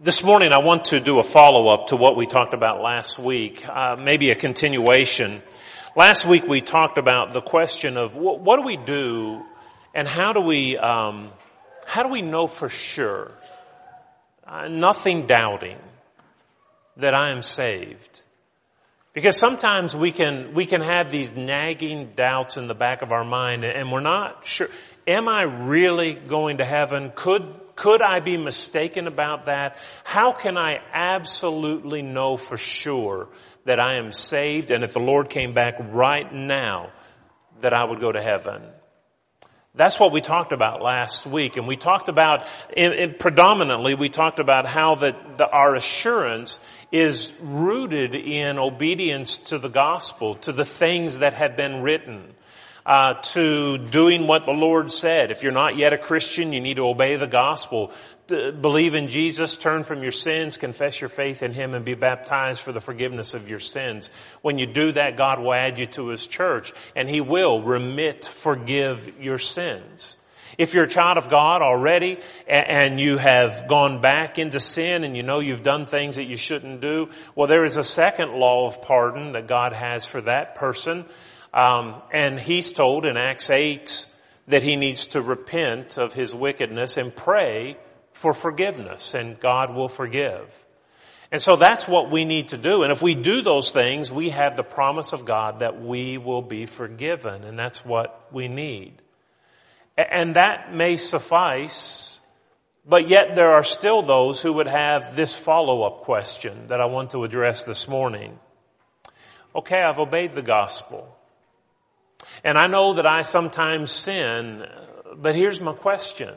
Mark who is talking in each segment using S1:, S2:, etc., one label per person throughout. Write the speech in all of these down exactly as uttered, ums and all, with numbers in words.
S1: This morning I want to do a follow-up to what we talked about last week, uh, maybe a continuation. Last week we talked about the question of what, what do we do and how do we, um, how do we know for sure, uh, nothing doubting, that I am saved? Because sometimes we can, we can have these nagging doubts in the back of our mind and we're not sure, am I really going to heaven? Could Could I be mistaken about that? How can I absolutely know for sure that I am saved and if the Lord came back right now that I would go to heaven? That's what we talked about last week. And we talked about, in, in predominantly, we talked about how that the, our assurance is rooted in obedience to the gospel, to the things that have been written. Uh, to doing what the Lord said. If you're not yet a Christian, you need to obey the gospel. D- believe in Jesus, turn from your sins, confess your faith in Him, and be baptized for the forgiveness of your sins. When you do that, God will add you to His church, and He will remit, forgive your sins. If you're a child of God already, and you have gone back into sin, and you know you've done things that you shouldn't do, well, there is a second law of pardon that God has for that person. Um, and he's told in Acts eight that he needs to repent of his wickedness and pray for forgiveness, and God will forgive. And so that's what we need to do. And if we do those things, we have the promise of God that we will be forgiven, and that's what we need. And that may suffice, but yet there are still those who would have this follow-up question that I want to address this morning. Okay, I've obeyed the gospel. And I know that I sometimes sin, but here's my question.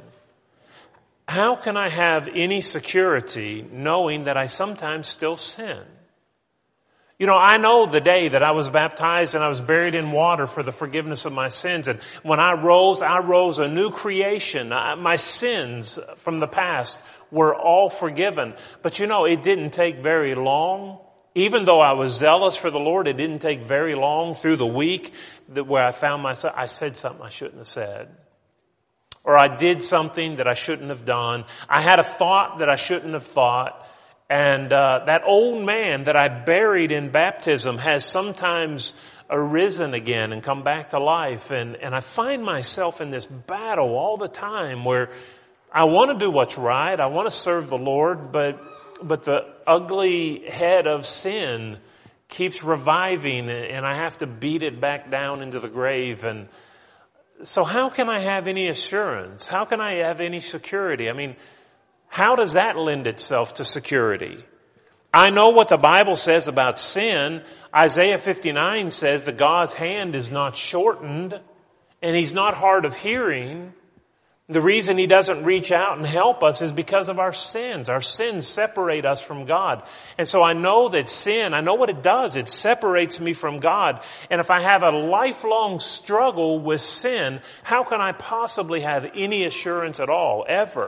S1: How can I have any security knowing that I sometimes still sin? You know, I know the day that I was baptized and I was buried in water for the forgiveness of my sins. And when I rose, I rose a new creation. I, my sins from the past were all forgiven. But you know, it didn't take very long. Even though I was zealous for the Lord, it didn't take very long through the week that where I found myself, I said something I shouldn't have said. Or I did something that I shouldn't have done. I had a thought that I shouldn't have thought. And uh, that old man that I buried in baptism has sometimes arisen again and come back to life. And, and I find myself in this battle all the time where I want to do what's right. I want to serve the Lord, but But the ugly head of sin keeps reviving and I have to beat it back down into the grave. And so how can I have any assurance? How can I have any security? I mean, how does that lend itself to security? I know what the Bible says about sin. Isaiah fifty-nine says that God's hand is not shortened and He's not hard of hearing. The reason He doesn't reach out and help us is because of our sins. Our sins separate us from God. And so I know that sin, I know what it does. It separates me from God. And if I have a lifelong struggle with sin, how can I possibly have any assurance at all, ever?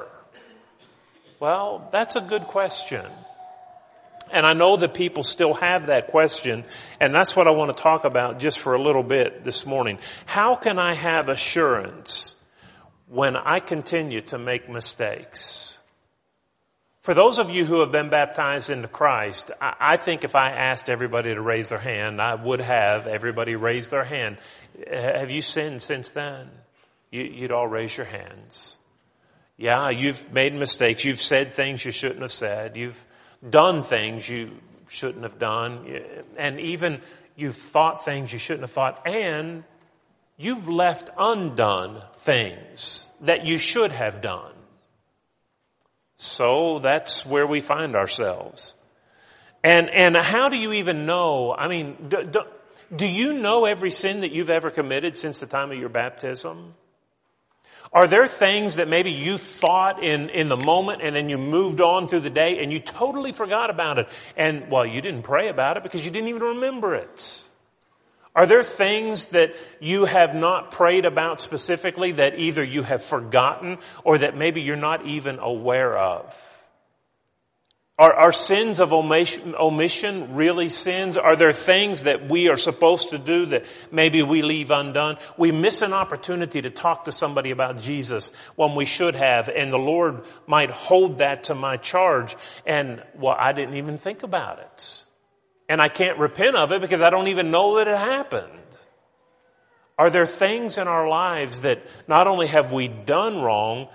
S1: Well, that's a good question. And I know that people still have that question, and that's what I want to talk about just for a little bit this morning. How can I have assurance when I continue to make mistakes? For those of you who have been baptized into Christ, I think if I asked everybody to raise their hand, I would have everybody raise their hand. Have you sinned since then? You'd all raise your hands. Yeah, you've made mistakes. You've said things you shouldn't have said. You've done things you shouldn't have done. And even you've thought things you shouldn't have thought. And you've left undone things that you should have done. So that's where we find ourselves. And and how do you even know? I mean, do, do, do you know every sin that you've ever committed since the time of your baptism? Are there things that maybe you thought in, in the moment and then you moved on through the day and you totally forgot about it? And, well, you didn't pray about it because you didn't even remember it. Are there things that you have not prayed about specifically that either you have forgotten or that maybe you're not even aware of? Are, are sins of omission, omission really sins? Are there things that we are supposed to do that maybe we leave undone? We miss an opportunity to talk to somebody about Jesus when we should have, and the Lord might hold that to my charge. And, well, I didn't even think about it. And I can't repent of it because I don't even know that it happened. Are there things in our lives that not only have we done wrong,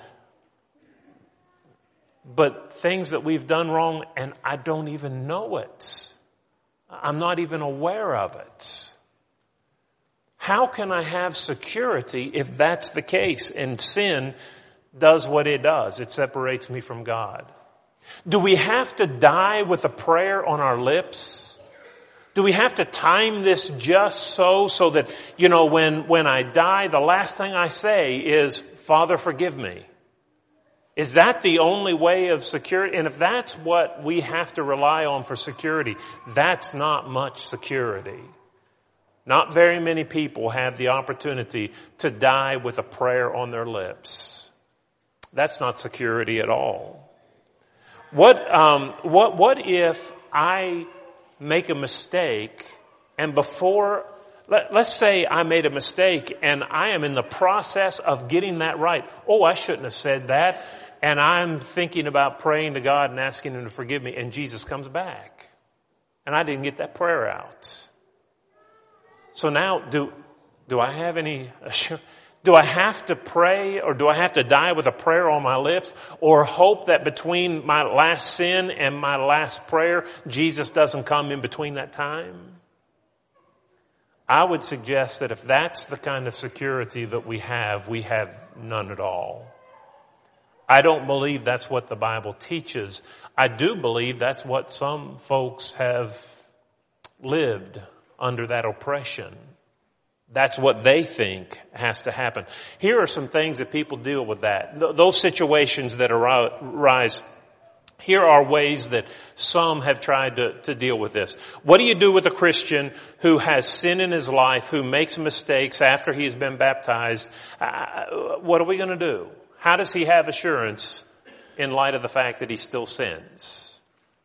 S1: but things that we've done wrong and I don't even know it? I'm not even aware of it. How can I have security if that's the case and sin does what it does? It separates me from God. Do we have to die with a prayer on our lips? Do we have to time this just so, so that, you know, when, when I die, the last thing I say is, Father, forgive me? Is that the only way of security? And if that's what we have to rely on for security, that's not much security. Not very many people have the opportunity to die with a prayer on their lips. That's not security at all. What, um, what, what if I make a mistake and before, let, let's say I made a mistake and I am in the process of getting that right. Oh, I shouldn't have said that. And I'm thinking about praying to God and asking Him to forgive me, and Jesus comes back. And I didn't get that prayer out. So now, do, do I have any assurance? Do I have to pray, or do I have to die with a prayer on my lips, or hope that between my last sin and my last prayer, Jesus doesn't come in between that time? I would suggest that if that's the kind of security that we have, we have none at all. I don't believe that's what the Bible teaches. I do believe that's what some folks have lived under, that oppression. That's what they think has to happen. Here are some things that people deal with that. Th- those situations that arise. Here are ways that some have tried to, to deal with this. What do you do with a Christian who has sin in his life, who makes mistakes after he's been baptized? Uh, what are we going to do? How does he have assurance in light of the fact that he still sins?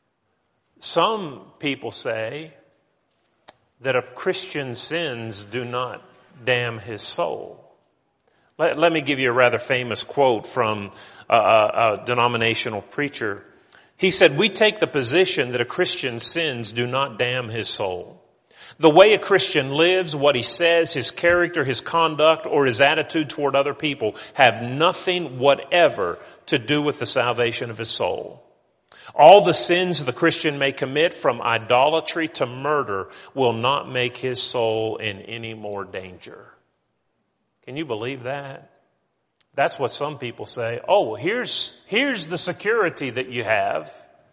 S1: Some people say that a Christian's sins do not damn his soul. Let, let me give you a rather famous quote from a, a, a denominational preacher. He said, "We take the position that a Christian's sins do not damn his soul. The way a Christian lives, what he says, his character, his conduct, or his attitude toward other people have nothing whatever to do with the salvation of his soul. All the sins the Christian may commit, from idolatry to murder, will not make his soul in any more danger." Can you believe that? That's what some people say. Oh, here's, here's the security that you have.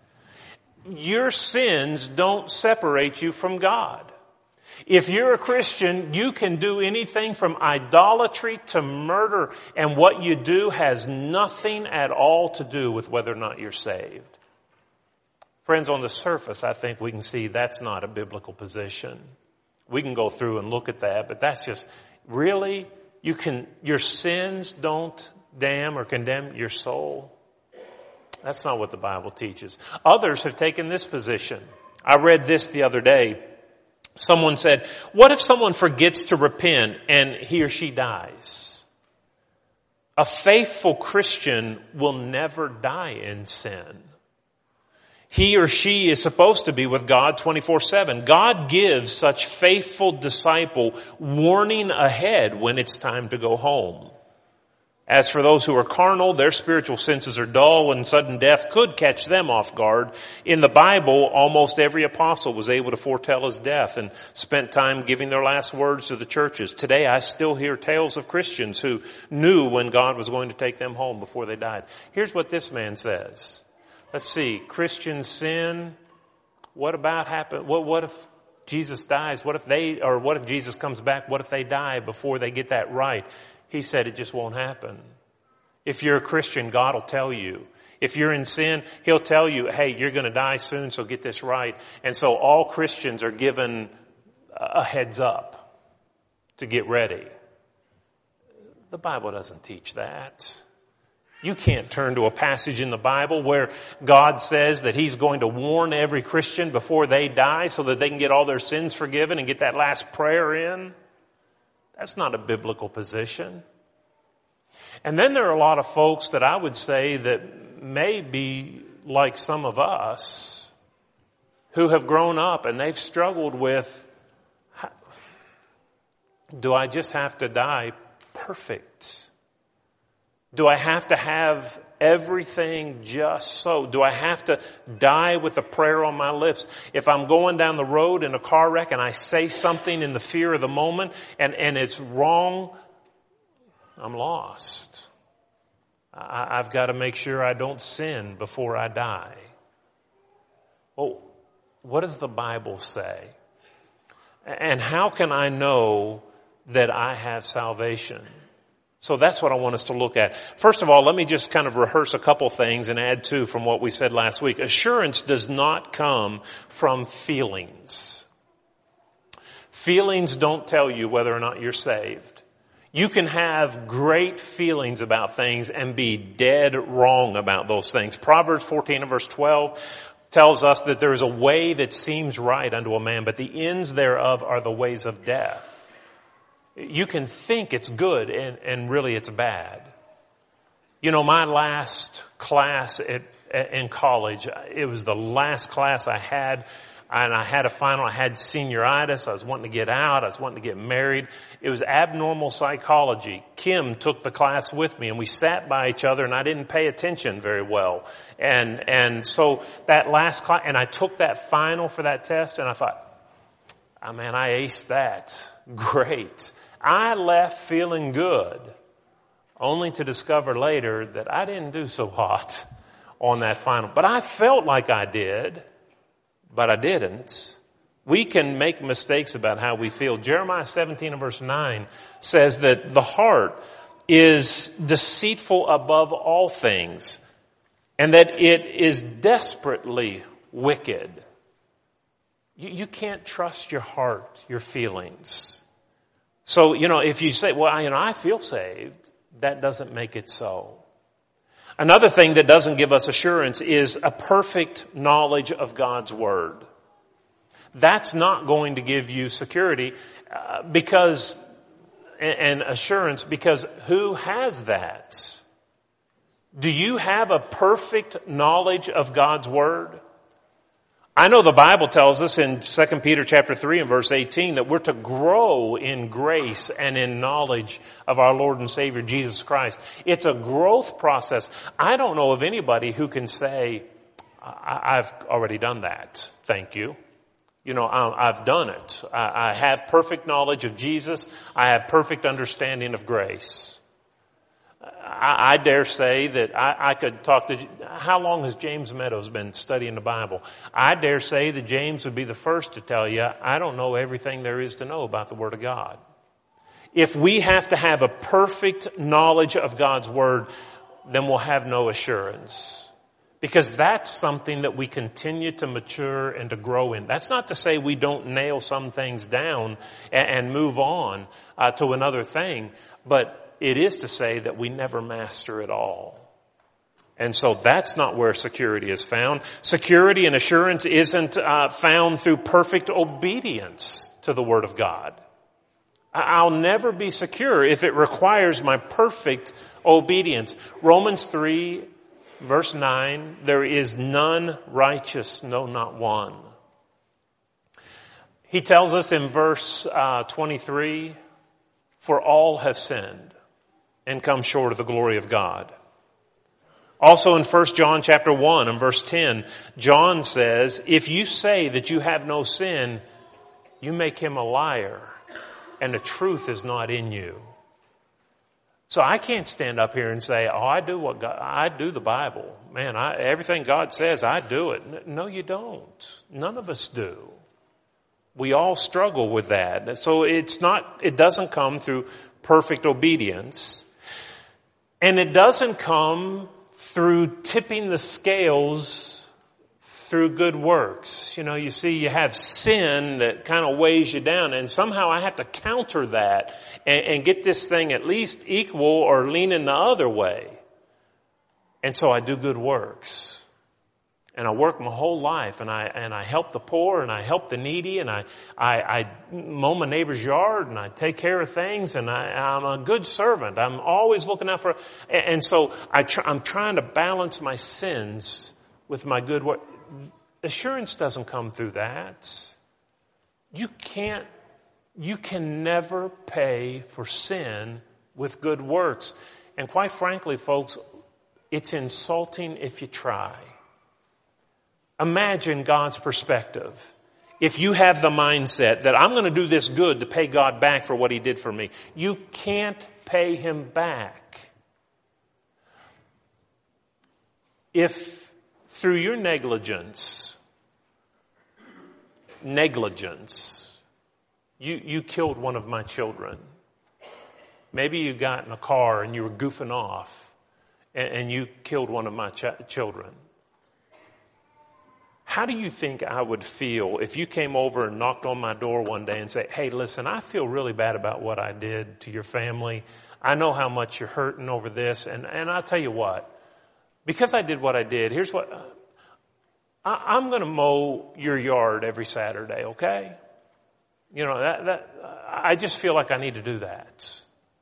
S1: Your sins don't separate you from God. If you're a Christian, you can do anything from idolatry to murder, and what you do has nothing at all to do with whether or not you're saved. Friends, on the surface, I think we can see that's not a biblical position. We can go through and look at that, but that's just, really, you can, your sins don't damn or condemn your soul? That's not what the Bible teaches. Others have taken this position. I read this the other day. Someone said, what if someone forgets to repent and he or she dies? A faithful Christian will never die in sin. He or she is supposed to be with God twenty-four seven. God gives such faithful disciple warning ahead when it's time to go home. As for those who are carnal, their spiritual senses are dull, and sudden death could catch them off guard. In the Bible, almost every apostle was able to foretell his death and spent time giving their last words to the churches. Today, I still hear tales of Christians who knew when God was going to take them home before they died. Here's what this man says. Let's see, Christians sin. What about happen? What, what if Jesus dies? What if they, or what if Jesus comes back? What if they die before they get that right? He said it just won't happen. If you're a Christian, God will tell you. If you're in sin, He'll tell you, hey, you're going to die soon, so get this right. And so all Christians are given a heads up to get ready. The Bible doesn't teach that. You can't turn to a passage in the Bible where God says that He's going to warn every Christian before they die so that they can get all their sins forgiven and get that last prayer in. That's not a biblical position. And then there are a lot of folks that I would say that may be like some of us who have grown up and they've struggled with, do I just have to die perfect? Do I have to have everything just so? Do I have to die with a prayer on my lips? If I'm going down the road in a car wreck and I say something in the fear of the moment and, and it's wrong, I'm lost. I, I've got to make sure I don't sin before I die. Well, what does the Bible say? And how can I know that I have salvation? So that's what I want us to look at. First of all, let me just kind of rehearse a couple things and add to from what we said last week. Assurance does not come from feelings. Feelings don't tell you whether or not you're saved. You can have great feelings about things and be dead wrong about those things. Proverbs fourteen and verse twelve tells us that there is a way that seems right unto a man, but the ends thereof are the ways of death. You can think it's good and, and really it's bad. You know, my last class at, in college, it was the last class I had, and I had a final, I had senioritis, I was wanting to get out, I was wanting to get married. It was abnormal psychology. Kim took the class with me and we sat by each other and I didn't pay attention very well. And, and so that last class, and I took that final for that test and I thought, oh man, I aced that. Great. I left feeling good, only to discover later that I didn't do so hot on that final. But I felt like I did, but I didn't. We can make mistakes about how we feel. Jeremiah seventeen and verse nine says that the heart is deceitful above all things and that it is desperately wicked. You, you can't trust your heart, your feelings. So, you know, if you say, well, you know, I feel saved, that doesn't make it so. Another thing that doesn't give us assurance is a perfect knowledge of God's Word. That's not going to give you security uh, because, and assurance, because who has that? Do you have a perfect knowledge of God's Word? I know the Bible tells us in Second Peter chapter three and verse eighteen that we're to grow in grace and in knowledge of our Lord and Savior Jesus Christ. It's a growth process. I don't know of anybody who can say, I've already done that. Thank you. You know, I've done it. I have perfect knowledge of Jesus. I have perfect understanding of grace. I, I dare say that I, I could talk to, how long has James Meadows been studying the Bible? I dare say that James would be the first to tell you, I don't know everything there is to know about the Word of God. If we have to have a perfect knowledge of God's Word, then we'll have no assurance. Because that's something that we continue to mature and to grow in. That's not to say we don't nail some things down and, and move on uh, to another thing, but it is to say that we never master it all. And so that's not where security is found. Security and assurance isn't uh, found through perfect obedience to the Word of God. I'll never be secure if it requires my perfect obedience. Romans three, verse nine, there is none righteous, no, not one. He tells us in verse uh, twenty-three, for all have sinned and come short of the glory of God. Also in First John chapter one and verse ten, John says, if you say that you have no sin, you make him a liar, and the truth is not in you. So I can't stand up here and say, oh, I do what God, I do the Bible. Man, I, everything God says, I do it. No, you don't. None of us do. We all struggle with that. So it's not, it doesn't come through perfect obedience. And it doesn't come through tipping the scales through good works. You know, you see, you have sin that kind of weighs you down, and somehow I have to counter that and, and get this thing at least equal or leaning the other way. And so I do good works. And I work my whole life, and I and I help the poor, and I help the needy, and I I, I mow my neighbor's yard, and I take care of things, and I, I'm a good servant. I'm always looking out for. And so I try, I'm trying to balance my sins with my good work. Assurance doesn't come through that. You can't. You can never pay for sin with good works, and quite frankly, folks, it's insulting if you try. Imagine God's perspective. If you have the mindset that I'm going to do this good to pay God back for what He did for me, you can't pay Him back. If through your negligence, negligence, you, you killed one of my children, maybe you got in a car and you were goofing off and, and you killed one of my ch- children. How do you think I would feel if you came over and knocked on my door one day and said, hey, listen, I feel really bad about what I did to your family. I know how much you're hurting over this. And, and I'll tell you what, because I did what I did, here's what, I, I'm going to mow your yard every Saturday, okay? You know, that, that, I just feel like I need to do that.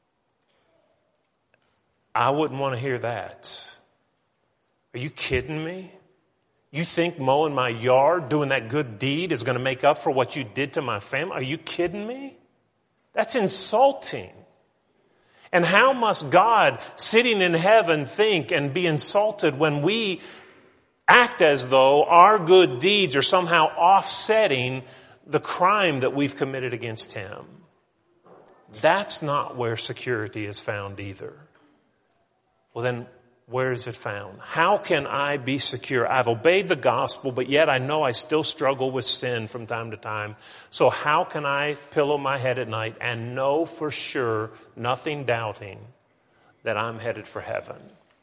S1: I wouldn't want to hear that. Are you kidding me? You think mowing my yard, doing that good deed is going to make up for what you did to my family? Are you kidding me? That's insulting. And how must God, sitting in heaven, think and be insulted when we act as though our good deeds are somehow offsetting the crime that we've committed against Him? That's not where security is found either. Well, then, where is it found? How can I be secure? I've obeyed the gospel, but yet I know I still struggle with sin from time to time. So how can I pillow my head at night and know for sure, nothing doubting, that I'm headed for heaven?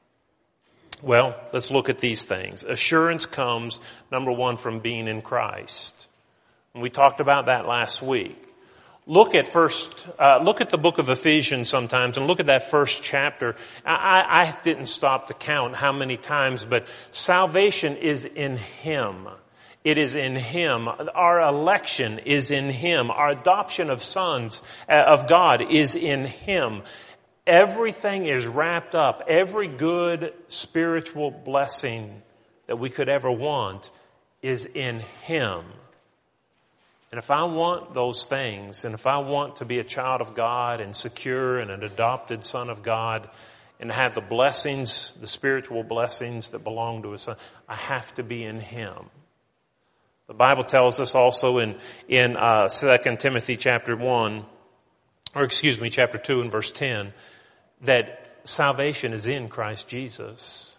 S1: Well, let's look at these things. Assurance comes, number one, from being in Christ. And we talked about that last week. Look at first, uh, look at the book of Ephesians sometimes and look at that first chapter. I, I didn't stop to count how many times, but salvation is in Him. It is in Him. Our election is in Him. Our adoption of sons uh, of God is in Him. Everything is wrapped up. Every good spiritual blessing that we could ever want is in Him. And if I want those things, and if I want to be a child of God and secure and an adopted son of God and have the blessings, the spiritual blessings that belong to His Son, I have to be in Him. The Bible tells us also in, in, uh, Second Timothy chapter one, or excuse me, chapter two and verse ten, that salvation is in Christ Jesus.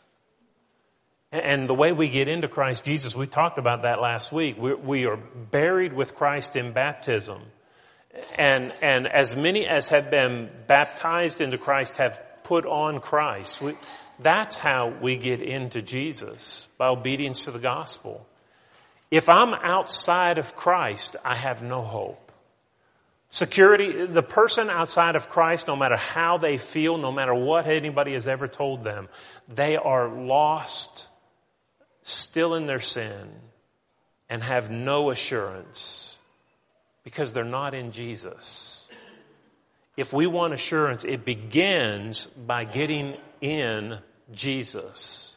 S1: And the way we get into Christ Jesus, we talked about that last week. We, we are buried with Christ in baptism. And, and as many as have been baptized into Christ have put on Christ. We, that's how we get into Jesus, by obedience to the gospel. If I'm outside of Christ, I have no hope. Security, the person outside of Christ, no matter how they feel, no matter what anybody has ever told them, they are lost, still in their sin, and have no assurance because they're not in Jesus. If we want assurance, it begins by getting in Jesus.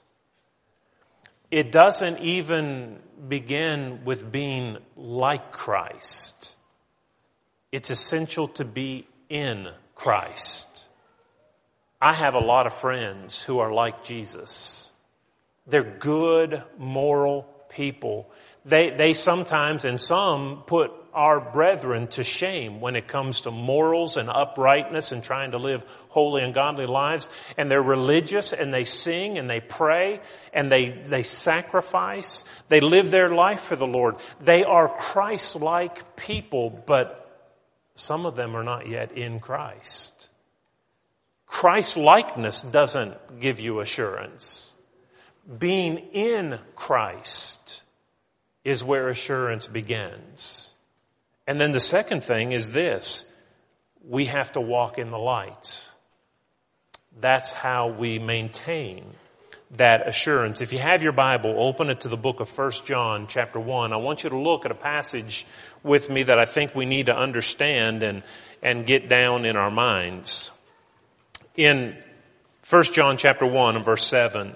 S1: It doesn't even begin with being like Christ. It's essential to be in Christ. I have a lot of friends who are like Jesus. They're good, moral people. They, they sometimes, and some, put our brethren to shame when it comes to morals and uprightness and trying to live holy and godly lives. And they're religious, and they sing, and they pray, and they, they sacrifice. They live their life for the Lord. They are Christ-like people, but some of them are not yet in Christ. Christ-likeness doesn't give you assurance. Being in Christ is where assurance begins. And then the second thing is this: we have to walk in the light. That's how we maintain that assurance. If you have your Bible, open it to the book of First John chapter one. I want you to look at a passage with me that I think we need to understand and, and get down in our minds. In First John chapter one and verse seven.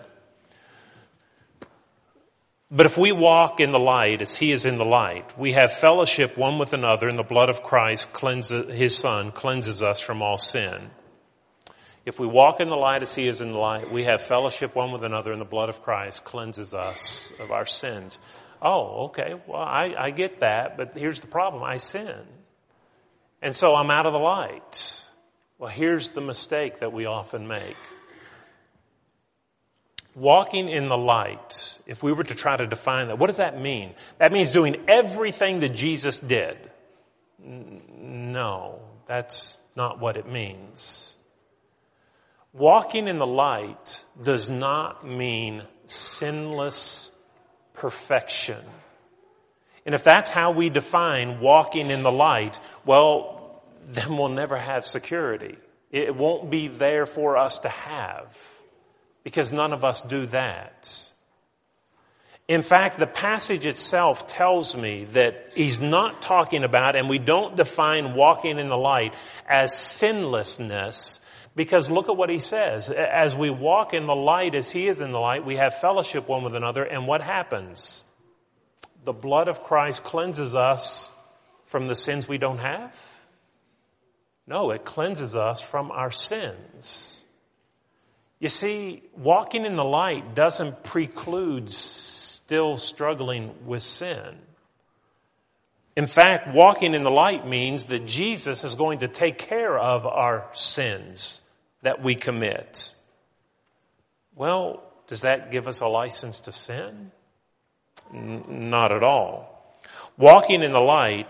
S1: But if we walk in the light as he is in the light, we have fellowship one with another, and the blood of Christ cleanses, his Son cleanses us from all sin. If we walk in the light as he is in the light, we have fellowship one with another, and the blood of Christ cleanses us of our sins. Oh, okay, well, I, I get that, but here's the problem. I sin. And so I'm out of the light. Well, here's the mistake that we often make. Walking in the light, if we were to try to define that, what does that mean? That means doing everything that Jesus did. No, that's not what it means. Walking in the light does not mean sinless perfection. And if that's how we define walking in the light, well, then we'll never have security. It won't be there for us to have. Because none of us do that. In fact, the passage itself tells me that he's not talking about, and we don't define walking in the light as sinlessness, because look at what he says. As we walk in the light as he is in the light, we have fellowship one with another, and what happens? The blood of Christ cleanses us from the sins we don't have? No, it cleanses us from our sins. You see, walking in the light doesn't preclude still struggling with sin. In fact, walking in the light means that Jesus is going to take care of our sins that we commit. Well, does that give us a license to sin? N- not at all. Walking in the light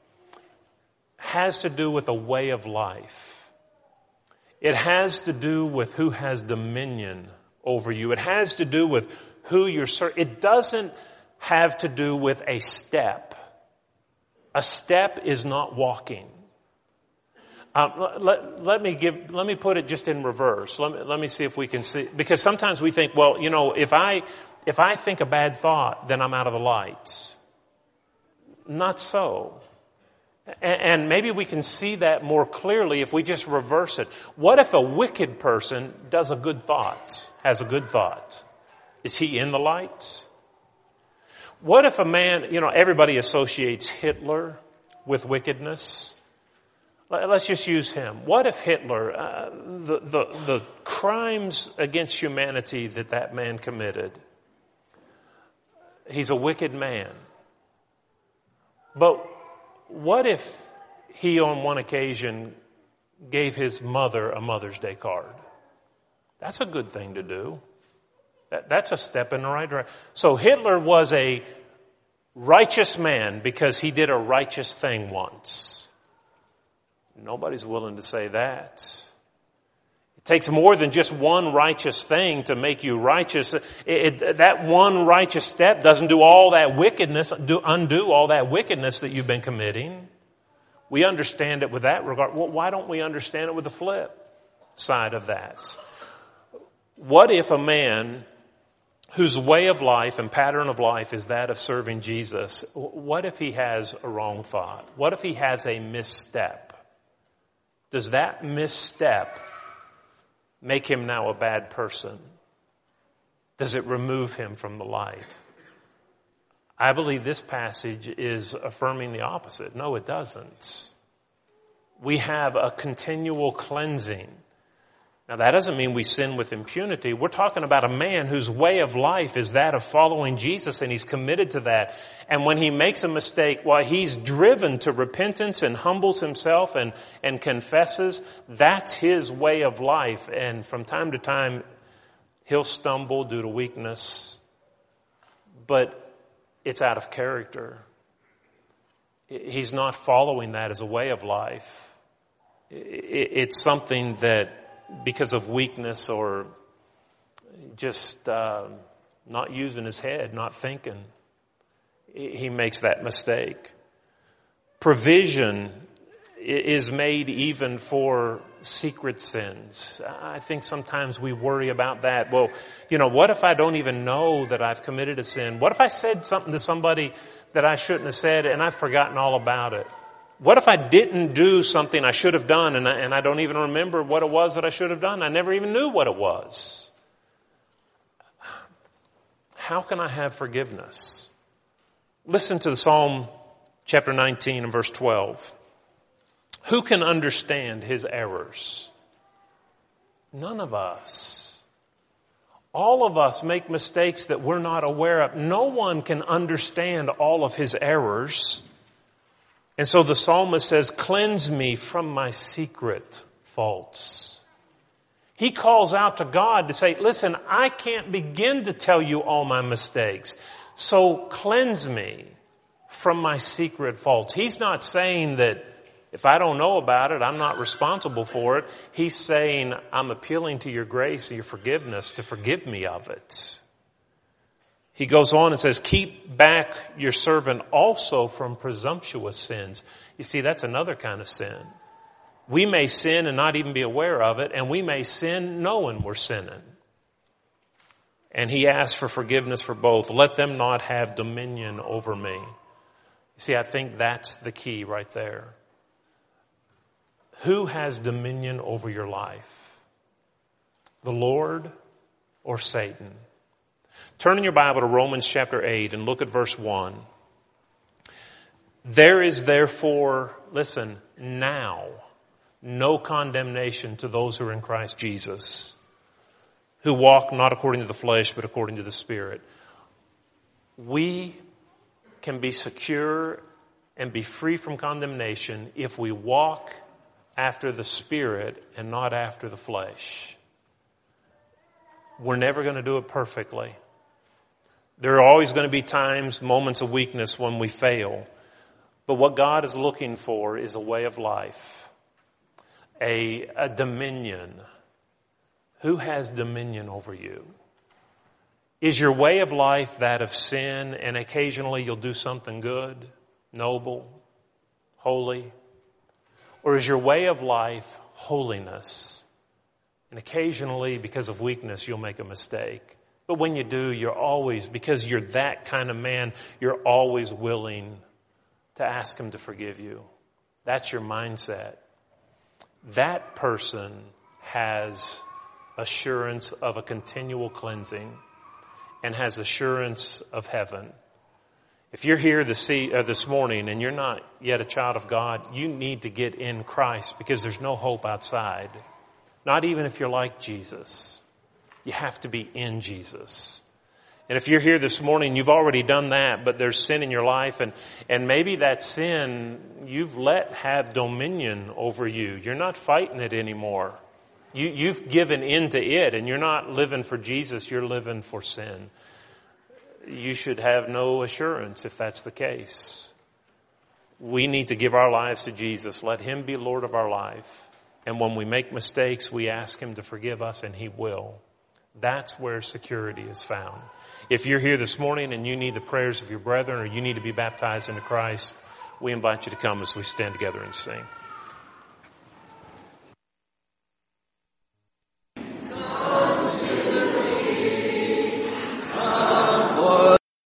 S1: has to do with a way of life. It has to do with who has dominion over you. It has to do with who you're serving. It doesn't have to do with a step. A step is not walking. Um, let, let me give. Let me put it just in reverse. Let me, let me see if we can see. Because sometimes we think, well, you know, if I if I think a bad thought, then I'm out of the light. Not so. And maybe we can see that more clearly if we just reverse it. What if a wicked person does a good thought, has a good thought? Is he in the light? What if a man, you know, everybody associates Hitler with wickedness. Let's just use him. What if Hitler, uh, the, the, the crimes against humanity that that man committed, he's a wicked man. But what if he on one occasion gave his mother a Mother's Day card? That's a good thing to do. That, that's a step in the right direction. So Hitler was a righteous man because he did a righteous thing once. Nobody's willing to say that. It takes more than just one righteous thing to make you righteous. It, it, that one righteous step doesn't do all that wickedness, do, undo all that wickedness that you've been committing. We understand it with that regard. Well, why don't we understand it with the flip side of that? What if a man whose way of life and pattern of life is that of serving Jesus, what if he has a wrong thought? What if he has a misstep? Does that misstep make him now a bad person? Does it remove him from the light? I believe this passage is affirming the opposite. No, it doesn't. We have a continual cleansing. Now, that doesn't mean we sin with impunity. We're talking about a man whose way of life is that of following Jesus, and he's committed to that. And when he makes a mistake, while he's driven to repentance and humbles himself and, and confesses, that's his way of life. And from time to time, he'll stumble due to weakness, but it's out of character. He's not following that as a way of life. It's something that, because of weakness or just uh, not using his head, not thinking, he makes that mistake. Provision is made even for secret sins. I think sometimes we worry about that. Well, you know, what if I don't even know that I've committed a sin? What if I said something to somebody that I shouldn't have said and I've forgotten all about it? What if I didn't do something I should have done and I, and I don't even remember what it was that I should have done? I never even knew what it was. How can I have forgiveness? Listen to the Psalm chapter nineteen and verse twelve. Who can understand his errors? None of us. All of us make mistakes that we're not aware of. No one can understand all of his errors. And so the psalmist says, cleanse me from my secret faults. He calls out to God to say, listen, I can't begin to tell you all my mistakes. So cleanse me from my secret faults. He's not saying that if I don't know about it, I'm not responsible for it. He's saying, I'm appealing to your grace and your forgiveness to forgive me of it. He goes on and says, keep back your servant also from presumptuous sins. You see, that's another kind of sin. We may sin and not even be aware of it, and we may sin knowing we're sinning. And he asks for forgiveness for both. Let them not have dominion over me. You see, I think that's the key right there. Who has dominion over your life? The Lord or Satan? Turn in your Bible to Romans chapter eight and look at verse one. There is therefore, listen, now, no condemnation to those who are in Christ Jesus, who walk not according to the flesh, but according to the Spirit. We can be secure and be free from condemnation if we walk after the Spirit and not after the flesh. We're never going to do it perfectly. There are always going to be times, moments of weakness when we fail. But what God is looking for is a way of life, a, a dominion. Who has dominion over you? Is your way of life that of sin and occasionally you'll do something good, noble, holy? Or is your way of life holiness? And occasionally, because of weakness, you'll make a mistake. But when you do, you're always, because you're that kind of man, you're always willing to ask him to forgive you. That's your mindset. That person has assurance of a continual cleansing and has assurance of heaven. If you're here this, uh, this morning and you're not yet a child of God, you need to get in Christ because there's no hope outside. Not even if you're like Jesus. You have to be in Jesus. And if you're here this morning, you've already done that, but there's sin in your life, and, and maybe that sin you've let have dominion over you. You're not fighting it anymore. You, you've given in to it, and you're not living for Jesus, you're living for sin. You should have no assurance if that's the case. We need to give our lives to Jesus. Let him be Lord of our life. And when we make mistakes, we ask him to forgive us, and he will. That's where security is found. If you're here this morning and you need the prayers of your brethren or you need to be baptized into Christ, we invite you to come as we stand together and sing.